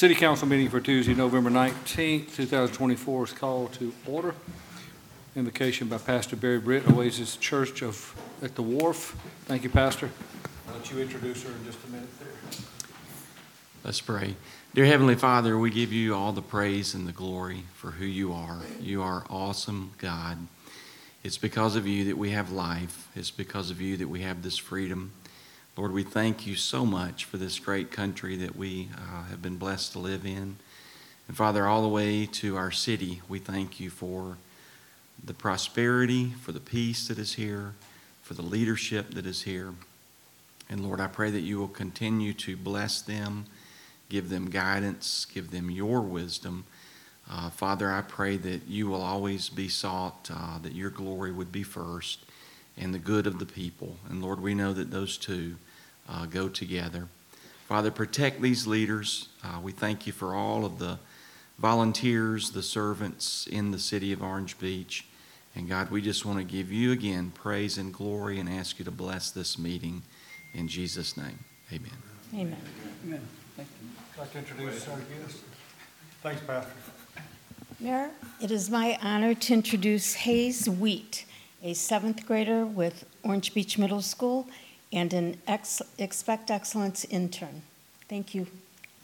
City Council meeting for Tuesday, November 19th, 2024 is called to order. Invocation by Pastor Barry Britt, Oasis Church at the Wharf. Thank you, Pastor. I'll let you introduce her in just a minute there. Let's pray. Dear Heavenly Father, we give you all the praise and the glory for who you are. You are awesome, God. It's because of you that we have life. It's because of you that we have this freedom. Lord, we thank you so much for this great country that we have been blessed to live in. And Father, all the way to our city, we thank you for the prosperity, for the peace that is here, for the leadership that is here. And Lord, I pray that you will continue to bless them, give them guidance, give them your wisdom. Father, I pray that you will always be sought, that your glory would be first, and the good of the people. And Lord, we know that those two go together. Father, protect these leaders. We thank you for all of the volunteers, the servants in the city of Orange Beach. And God, we just want to give you again praise and glory and ask you to bless this meeting in Jesus' name. Amen. Amen. Amen. Thank you. I'd like to introduce our guest. Thanks, Pastor. Mayor, it is my honor to introduce Hayes Wheat, a 7th grader with Orange Beach Middle School and an Expect Excellence intern. Thank you.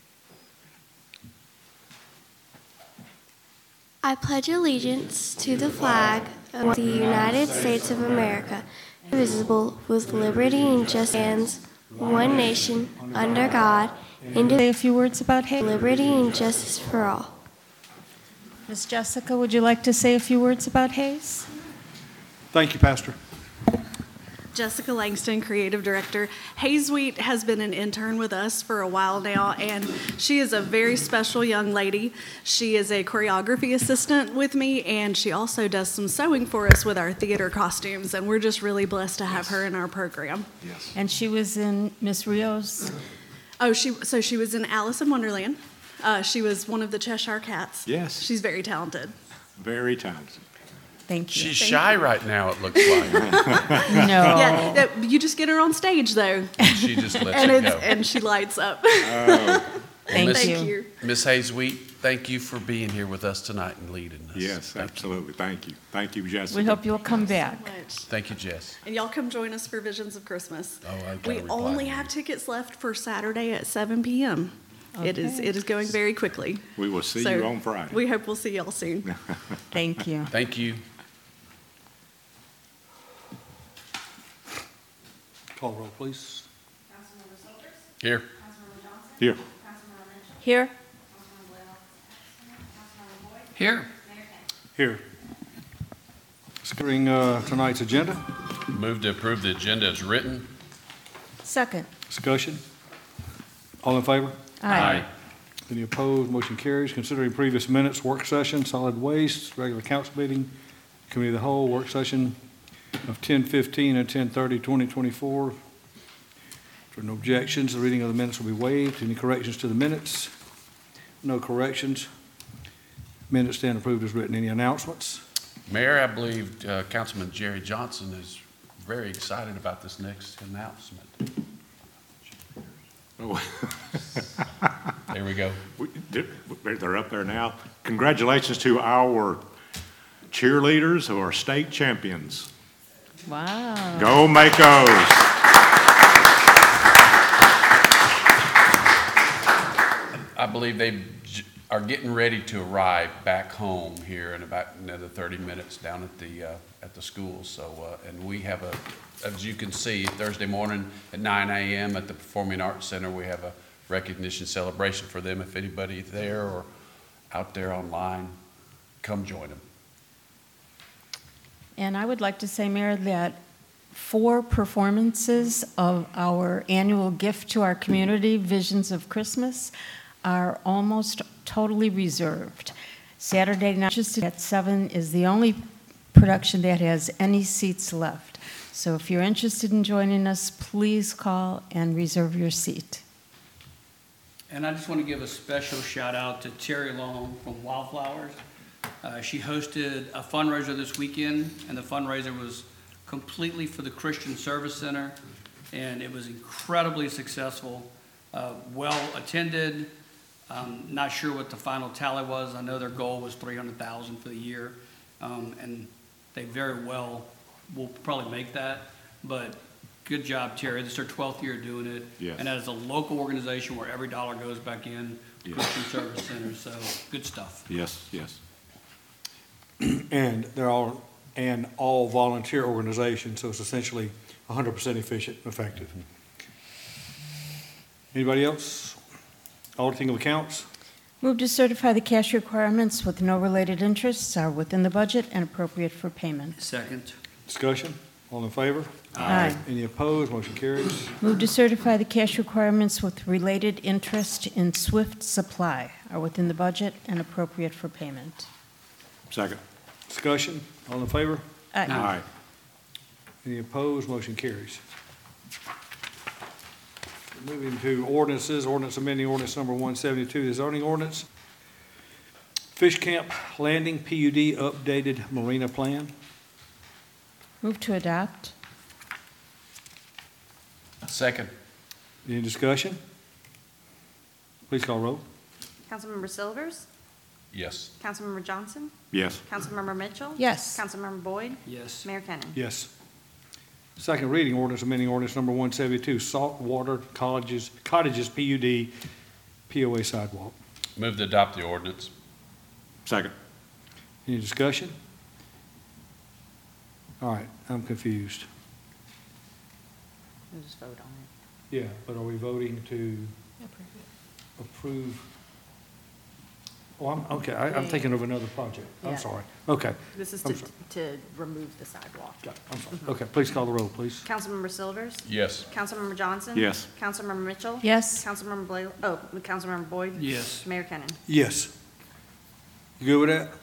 I pledge allegiance to the flag of the United States of America, indivisible, with liberty and justice, one nation, under God, Say a few words about Hayes. liberty and justice for all. Ms. Jessica, would you like to say a few words about Hayes? Thank you, Pastor. Jessica Langston, Creative Director. Hayes Wheat has been an intern with us for a while now, and she is a very special young lady. She is a choreography assistant with me, and she also does some sewing for us with our theater costumes, and we're just really blessed to have her in our program. Yes. And she was in Miss Rio's. Oh, she was in Alice in Wonderland. She was one of the Cheshire Cats. Yes. She's very talented. Very talented. Thank you. She's shy right now, it looks like. No. Yeah, you just get her on stage, though, She just lets and it go. and she lights up. Thank Miss- you. Thank you. Miss Hayes Wheat, thank you for being here with us tonight and leading us. Yes, Thank absolutely. Thank you. Thank you, Jessica. We hope you'll come back. Thank you, Jess. And y'all come join us for Visions of Christmas. Oh, I gotta We reply only to have you. tickets left for Saturday at 7 p.m. It Okay. is going very quickly. We will see So you on Friday. We hope we'll see y'all soon. Thank you. Thank you. Call roll, please. Here. Here. Here. Here. Here. Considering tonight's agenda, Move to approve the agenda as written. Second. discussion. All in favor? Aye. Any opposed? Motion carries. Considering previous minutes, work session, solid waste, regular council meeting, committee of the whole, work session of 10/15 and 10/30/2024. If there are no objections, the reading of the minutes will be waived. Any corrections to the minutes? No corrections. Minutes stand approved as written. Any announcements? Mayor, I believe Councilman Jerry Johnson is very excited about this next announcement. Oh, There we go. they're up there now. Congratulations to our cheerleaders who are state champions. Wow. Go Makos. I believe they are getting ready to arrive back home here in about another 30 minutes down at the school. So, and we have as you can see, Thursday morning at 9 a.m. at the Performing Arts Center, we have a recognition celebration for them. If anybody's there or out there online, come join them. And I would like to say, Mayor, that 4 performances of our annual gift to our community, Visions of Christmas, are almost totally reserved. Saturday night just at 7 is the only production that has any seats left. So if you're interested in joining us, please call and reserve your seat. And I just want to give a special shout out to Terry Long from Wildflowers. She hosted a fundraiser this weekend, and the fundraiser was completely for the Christian Service Center, and it was incredibly successful, well attended. Not sure what the final tally was. I know their goal was 300,000 for the year, and they very well will probably make that. But good job, Terry. This is their 12th year doing it. Yes. And as a local organization where every dollar goes back in, Yes. Christian Service Center, so good stuff. Yes, yes. And they're all an all-volunteer organization, so it's essentially 100% efficient and effective. Anybody else? Auditing of accounts? Move to certify the cash requirements with no related interests are within the budget and appropriate for payment. Second. Discussion? All in favor? Aye. Any opposed? Motion carries. Move to certify the cash requirements with related interest in Swift Supply are within the budget and appropriate for payment. Second. Discussion? All in favor? Aye. Any opposed? Motion carries. Moving to ordinances, ordinance amending ordinance number 172, the zoning ordinance. Fish Camp Landing PUD updated marina plan. Move to adopt. Second. Any discussion? Please call roll. Councilmember Silvers? Yes. Councilmember Johnson? Yes. Councilmember Mitchell? Yes. Councilmember Boyd? Yes. Mayor Cannon? Yes. Second reading, ordinance amending ordinance number 172, saltwater cottages PUD POA sidewalk. Move to adopt the ordinance. Second. Any discussion? All right, I'm confused. We'll just vote on Yeah, but are we voting to approve? Oh, I'm thinking of another project. I'm Yeah. sorry. Okay, it. This is I'm to, sorry. to remove the sidewalk. I'm sorry. Okay, please call the roll, please. Councilmember Silvers? Yes. Councilmember Johnson? Yes. Councilmember Mitchell? Yes. Councilmember Boyd? Yes. Mayor Cannon? Yes. You good with that?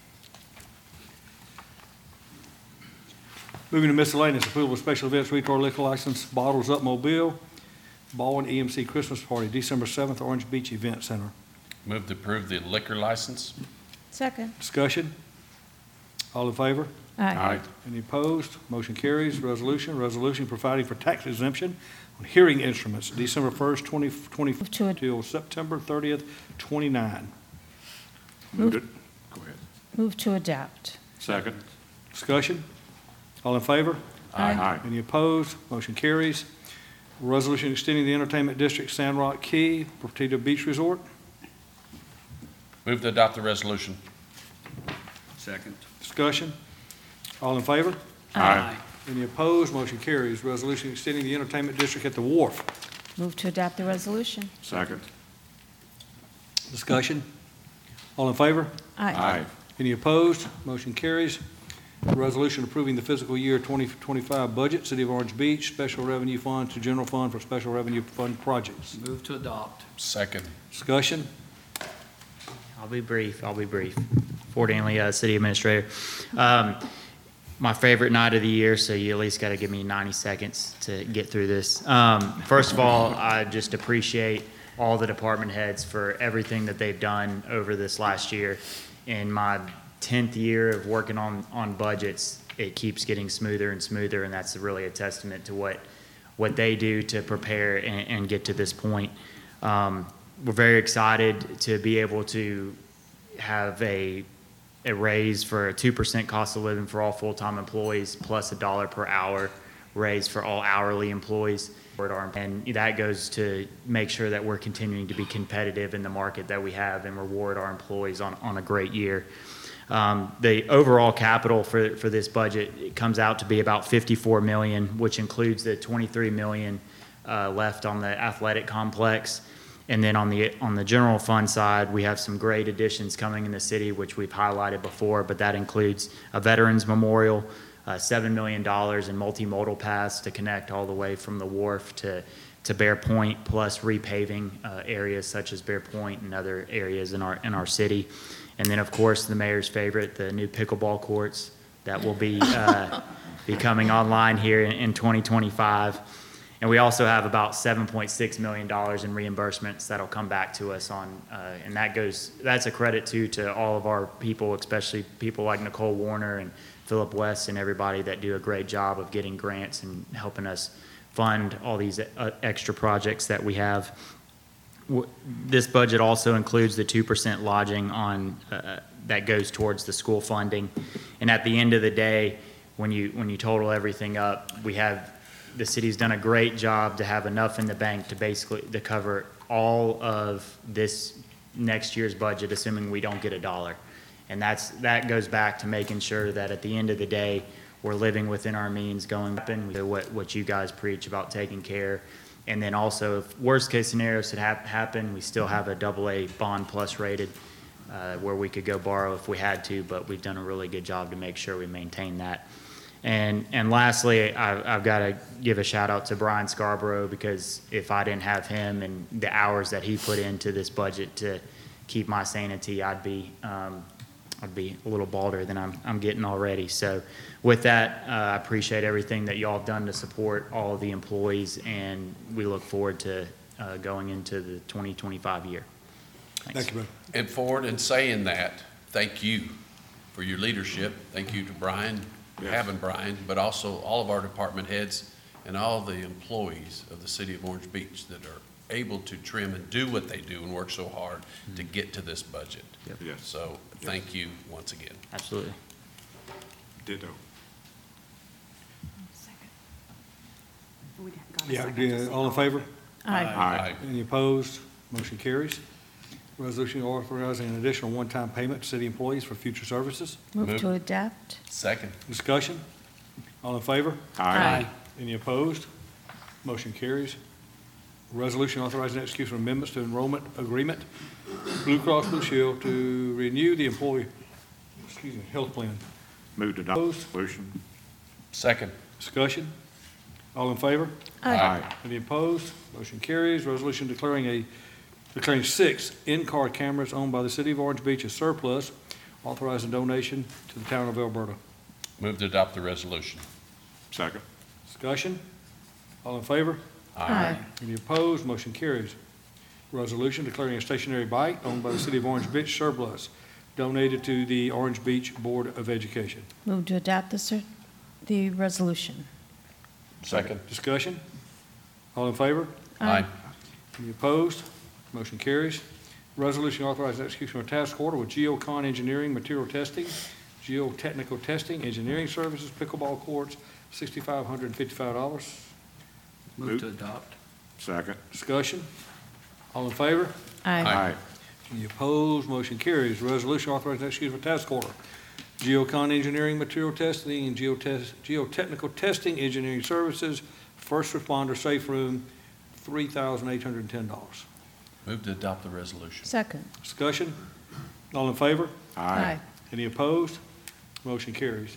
Moving to miscellaneous, approval of special events, retail liquor license, Bottles Up Mobile, Baldwin EMC Christmas Party, December 7th, Orange Beach Event Center. Move to approve the liquor license. Second. Discussion? All in favor? Aye. Any opposed? Motion carries. Resolution providing for tax exemption on hearing instruments, December 1st, 2024 till September 30th, 29. Moved it. Go ahead. Move to adopt. Second. Discussion? All in favor? Aye. Any opposed? Motion carries. Resolution extending the entertainment district Sand Rock Key, Portillo Beach Resort. Move to adopt the resolution. Second. Discussion? All in favor? Aye. Any opposed? Motion carries. Resolution extending the entertainment district at the Wharf. Move to adopt the resolution. Second. Discussion? All in favor? Aye. Any opposed? Motion carries. Resolution approving the fiscal year 2025 budget, City of Orange Beach, Special Revenue Fund to General Fund for Special Revenue Fund projects. Move to adopt. Second. Discussion? I'll be brief. Ford Anley, City Administrator. My favorite night of the year, so you at least got to give me 90 seconds to get through this. First of all, I just appreciate all the department heads for everything that they've done over this last year. In my 10th year of working on budgets, it keeps getting smoother and smoother, and that's really a testament to what they do to prepare and get to this point. We're very excited to be able to have a raise for a 2% cost of living for all full-time employees, plus $1 per hour raise for all hourly employees. And that goes to make sure that we're continuing to be competitive in the market that we have and reward our employees on a great year. The overall capital for this budget, it comes out to be about $54 million, which includes the $23 million left on the athletic complex. And then on the general fund side, we have some great additions coming in the city, which we've highlighted before, but that includes a Veterans Memorial, $7 million in multimodal paths to connect all the way from the wharf to Bear Point, plus repaving areas such as Bear Point and other areas in our city. And then, of course, the mayor's favorite, the new pickleball courts that will be coming online here in 2025. And we also have about $7.6 million in reimbursements that'll come back to us and that's a credit to all of our people, especially people like Nicole Warner and Philip West and everybody that do a great job of getting grants and helping us fund all these extra projects that we have. this budget also includes the 2% lodging on, that goes towards the school funding. And at the end of the day, when you total everything up, the city's done a great job to have enough in the bank to basically, to cover all of this next year's budget, assuming we don't get a dollar. And that goes back to making sure that at the end of the day, we're living within our means, going up and what you guys preach about taking care. And then also, if worst case scenarios had happen, we still have a AA bond plus rated, where we could go borrow if we had to, but we've done a really good job to make sure we maintain that. And lastly, I've got to give a shout out to Brian Scarborough, because if I didn't have him and the hours that he put into this budget to keep my sanity, I'd be a little balder than I'm getting already. So with that, I appreciate everything that y'all have done to support all of the employees, and we look forward to going into the 2025 year. Thanks. Thank you, brother. And forward in saying that, thank you for your leadership. Thank you to Brian, having Brian, but also all of our department heads and all the employees of the city of Orange Beach that are able to trim and do what they do and work so hard to get to this budget. Yep. Yes. So thank you once again. Absolutely. Ditto. We got a Yeah, second to see all in favor? Aye. Aye. Any opposed? Motion carries. Resolution authorizing an additional one-time payment to city employees for future services. Move to adopt. Second. Discussion? All in favor? Aye. Any opposed? Motion carries. Resolution authorizing execution of amendments to enrollment agreement, Blue Cross Blue Shield, to renew the employee, health plan. Move to adopt the Opposed? resolution. Second. Discussion? All in favor? Aye. Any opposed? Motion carries. Resolution declaring 6 in-car cameras owned by the city of Orange Beach as surplus, authorizing donation to the town of Alberta. Move to adopt the resolution. Second. Discussion? All in favor? Aye. Any opposed? Motion carries. Resolution declaring a stationary bike owned by the city of Orange Beach surplus, donated to the Orange Beach Board of Education. Move to adopt the resolution. Second. Discussion? All in favor? Aye. Any opposed? Motion carries. Resolution authorizing execution of a task order with Geocon Engineering Material Testing, Geotechnical Testing, Engineering Services, pickleball courts, $6,555. Move to adopt. Second. Discussion? All in favor? Aye. Any opposed? Motion carries. Resolution authorizing execution of a task order. Geocon Engineering Material Testing and Geotechnical Testing Engineering Services, First Responder Safe Room, $3,810. Move to adopt the resolution. Second. Discussion? All in favor? Aye. Any opposed? Motion carries.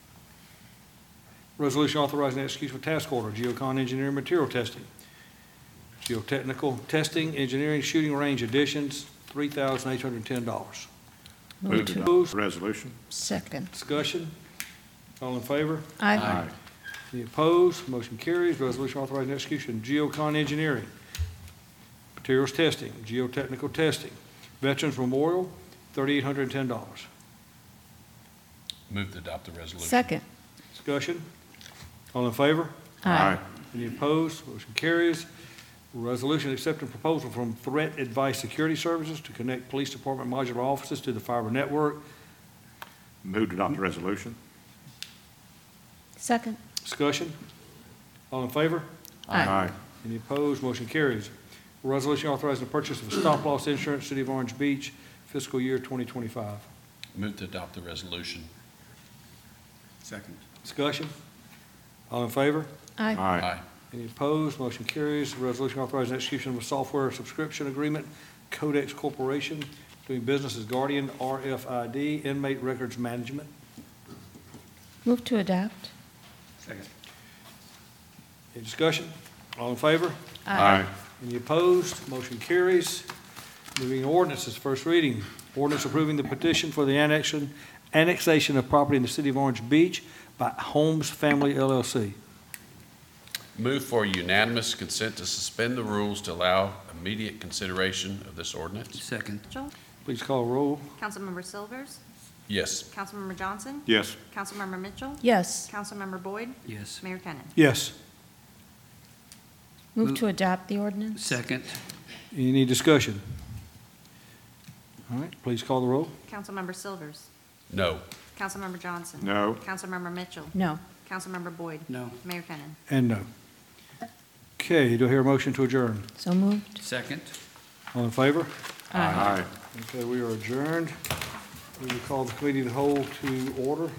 Resolution authorizing execution of task order, Geocon Engineering Material Testing, Geotechnical Testing, Engineering Shooting Range Additions, $3,810. Move to adopt the resolution. Second. Discussion? All in favor? Aye. Any opposed? Motion carries. Resolution authorizing execution, Geocon Engineering, Materials Testing, Geotechnical Testing, Veterans Memorial, $3,810. Move to adopt the resolution. Second. Discussion? All in favor? Aye. Any opposed? Motion carries. Resolution accepting proposal from Threat Advice Security Services to connect police department modular offices to the fiber network. Move to adopt the resolution. Second. Discussion? All in favor? Aye. Any opposed? Motion carries. Resolution authorizing the purchase of stop-loss insurance, City of Orange Beach, fiscal year 2025. Move to adopt the resolution. Second. Discussion? All in favor? Aye. Aye. Any opposed? Motion carries. Resolution authorizing execution of a software subscription agreement, Codex Corporation, doing business as Guardian RFID, Inmate Records Management. Move to adopt. Second. Any discussion? All in favor? Aye. Any opposed? Motion carries. Moving to ordinances, first reading. Ordinance approving the petition for the annexation of property in the city of Orange Beach by Holmes Family LLC. Move for unanimous consent to suspend the rules to allow immediate consideration of this ordinance. Second. Mitchell, Please call roll. Councilmember Silvers, Yes. Councilmember Johnson, Yes. Councilmember Mitchell, Yes. Councilmember Boyd, Yes. Mayor Kennan. Yes. Move to adopt the ordinance. Second. Any discussion? All right, please call the roll. Councilmember Silvers. No. Councilmember Johnson. No. Councilmember Mitchell. No. Councilmember Boyd. No. Mayor Kennan. And no. Okay, do I hear a motion to adjourn? So moved. Second. All in favor? Aye. Okay, we are adjourned. We will call the committee of the whole to order.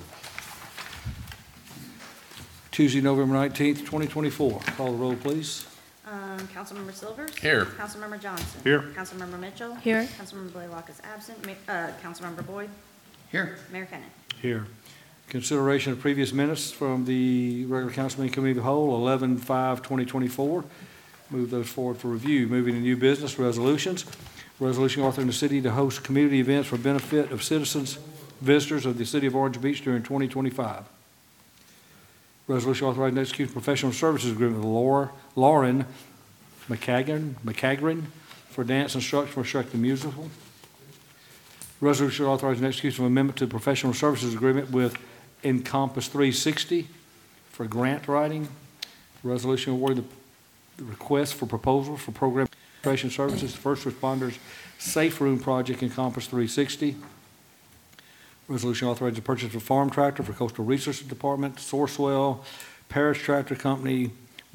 Tuesday, November 19th, 2024. Call the roll, please. Councilmember Silvers. Here. Councilmember Johnson. Here. Councilmember Mitchell. Here. Councilmember Blaylock is absent. Councilmember Boyd. Here. Mayor Kennan. Here. Consideration of previous minutes from the regular council meeting committee of the whole, 11/5/2024. Move those forward for review. Moving to new business resolutions. Resolution authorizing the city to host community events for benefit of citizens, visitors of the city of Orange Beach during 2025. Resolution authorizing the execution of professional services agreement with Lauren McCagran for dance instruction for Shrek the Musical. Resolution authorizing the execution of amendment to the professional services agreement with Encompass 360 for grant writing. Resolution awarding the request for proposal for program administration services to First Responders Safe Room Project Encompass 360. Resolution authorizing the purchase of a farm tractor for Coastal Resources Department, Sourcewell Parish Tractor Company,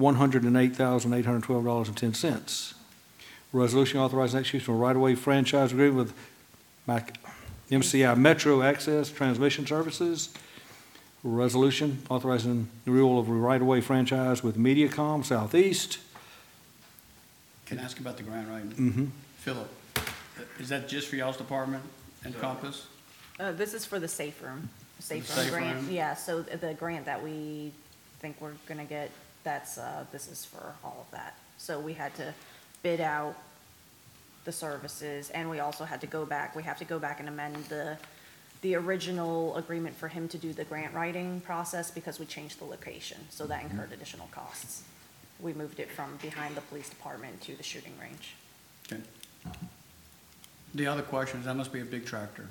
$108,812.10. Resolution authorizing execution of a right-of-way franchise agreement with MCI Metro Access Transmission Services. Resolution authorizing the renewal of a right-of-way franchise with MediaCom Southeast. Can I ask about the grant writing? Mm-hmm. Philip, is that just for y'all's department and Compass? This is for the Safe Room. Safe Safe Room grant. Room? Yeah, so the grant that we think we're gonna get, that's, this is for all of that. So we had to bid out the services, and we also had to go back, we have to go back and amend the original agreement for him to do the grant writing process because we changed the location, so that incurred additional costs. We moved it from behind the police department to the shooting range. Okay. The other question is, that must be a big tractor.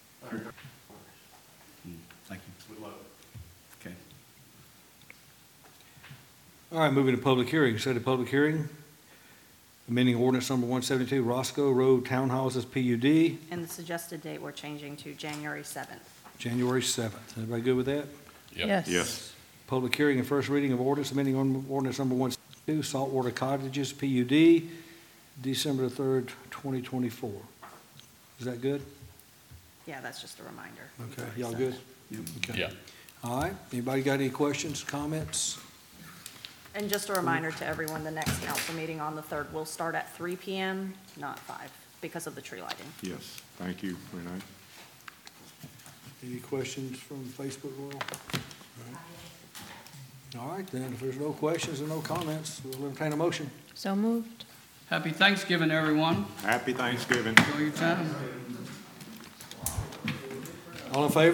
Thank you. Okay. All right, moving to public hearing. Set a public hearing. Amending ordinance number 172, Roscoe Road Townhouses PUD, And the suggested date we're changing to January 7th. January 7th. Everybody good with that? Yep. Yes. Public hearing and first reading of ordinance, amending ordinance number 172, Saltwater Cottages PUD, December the 3rd, 2024. Is that good? Yeah, that's just a reminder. Okay, y'all good? Okay. Yeah. All right, anybody got any questions, comments? And just a reminder to everyone, the next council meeting on the 3rd will start at 3 PM, not 5, because of the tree lighting. Yes. Thank you, Renee. Any questions from Facebook world? All right, then, if there's no questions and no comments, we'll entertain a motion. So moved. Happy Thanksgiving, everyone. Happy Thanksgiving. Enjoy your time. All in favor?